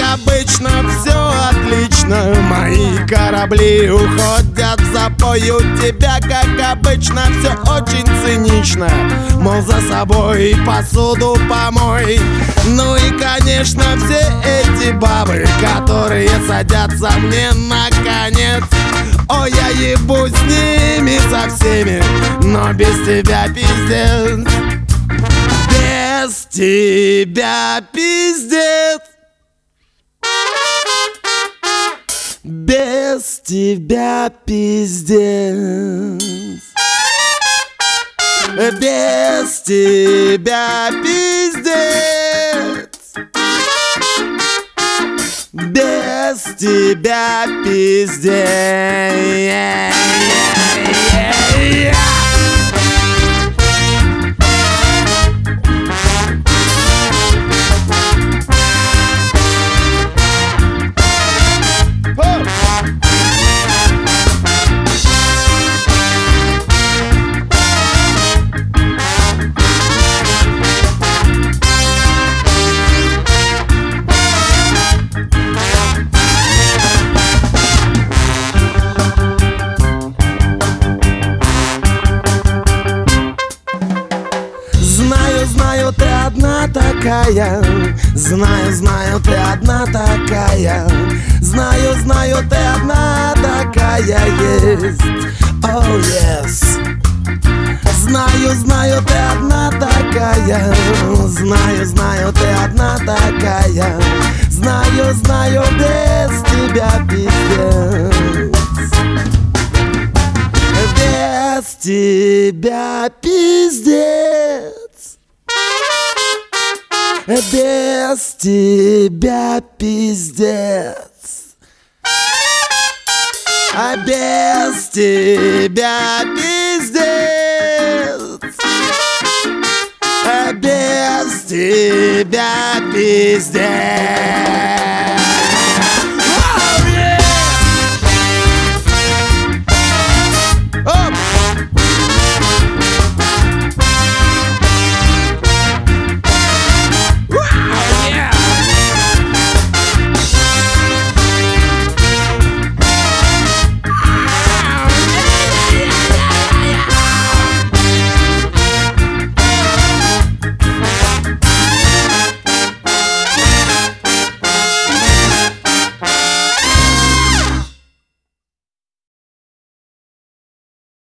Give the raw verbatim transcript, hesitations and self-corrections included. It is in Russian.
обычно все отлично. Мои корабли уходят в запой. У тебя, как обычно, все очень цинично. Мол, за собой посуду помой. Ну и, конечно, все эти бабы, которые садятся мне на конец. Ой, я ебу с ними со всеми, но без тебя пиздец. Без тебя пиздец. Без тебя пиздец. Без тебя пиздец. Без тебя пиздец. Знаю, знаю, ты одна такая. Знаю, знаю, ты одна такая. Знаю, знаю, ты одна такая есть. Oh yes. Знаю, знаю, ты одна такая. Знаю, знаю, ты одна такая. Знаю, знаю, без тебя пиздец. Без тебя пиздец. Без тебя пиздец. А без тебя пиздец. А без тебя пиздец.